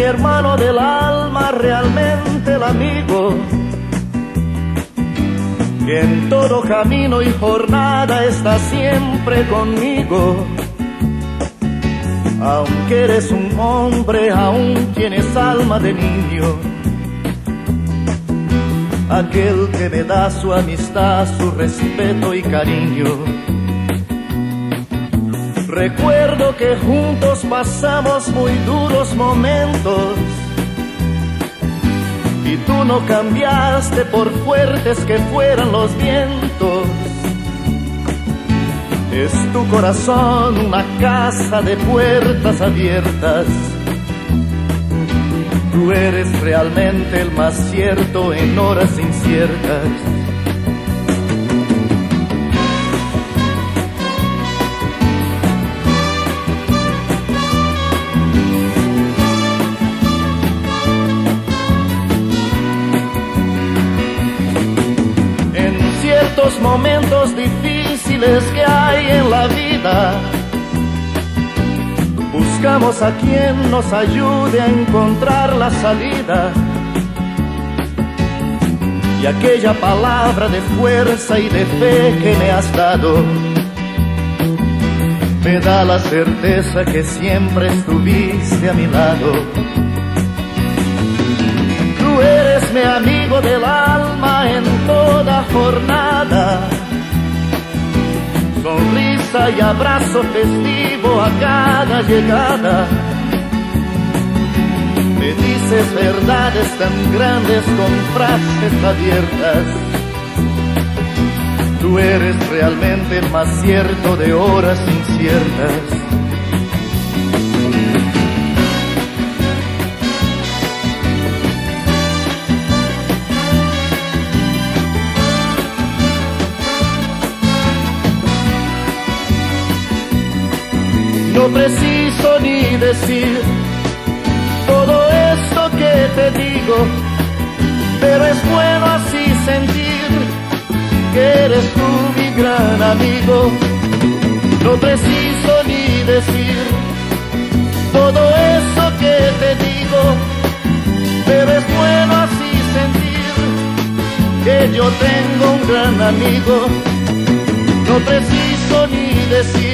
hermano del alma, realmente el amigo, que en todo camino y jornada está siempre conmigo. Aunque eres un hombre, aún tienes alma de niño, aquel que me da su amistad, su respeto y cariño. Recuerdo que juntos pasamos muy duros momentos, y tú no cambiaste por fuertes que fueran los vientos. Es tu corazón una casa de puertas abiertas. Tú eres realmente el más cierto en horas inciertas. En ciertos momentos difíciles que hay en la vida, buscamos a quien nos ayude a encontrar la salida. Y aquella palabra de fuerza y de fe que me has dado me da la certeza que siempre estuviste a mi lado. Tú eres mi amigo del alma en toda jornada, sonrisa y abrazo festivo a cada llegada. Me dices verdades tan grandes con frases abiertas. Tú eres realmente el más cierto de horas inciertas. No preciso ni decir todo esto que te digo, pero es bueno así sentir que eres tú mi gran amigo. No preciso ni decir todo eso que te digo, pero es bueno así sentir que yo tengo un gran amigo. No preciso ni decir